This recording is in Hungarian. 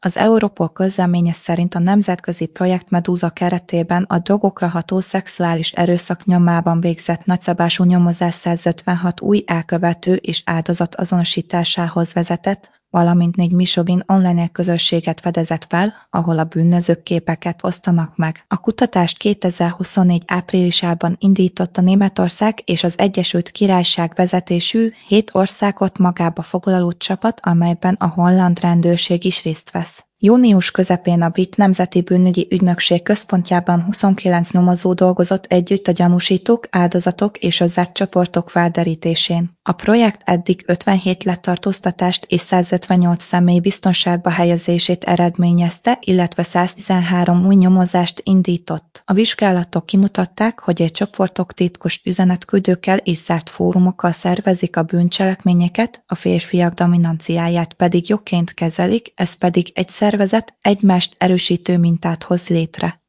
Az Europol közleménye szerint a nemzetközi projekt Medusa keretében a drogokra ható szexuális erőszak nyomában végzett nagyszabású nyomozás 156 új elkövető és áldozat azonosításához vezetett, valamint 4 Misogyny online közösséget fedezett fel, ahol a bűnözők képeket osztanak meg. A kutatást 2024 áprilisában indította Németország és az Egyesült Királyság vezetésű 7 országot magába foglaló csapat, amelyben a holland rendőrség is részt vesz. Június közepén a Brit Nemzeti Bűnügyi Ügynökség központjában 29 nyomozó dolgozott együtt a gyanúsítók, áldozatok és a zárt csoportok felderítésén. A projekt eddig 57 letartóztatást és 158 személy biztonságba helyezését eredményezte, illetve 113 új nyomozást indított. A vizsgálatok kimutatták, hogy egy csoportok titkos üzenetküldőkkel és zárt fórumokkal szervezik a bűncselekményeket, a férfiak dominanciáját pedig jogként kezelik, ez pedig egy szervezet egymást erősítő mintát hoz létre.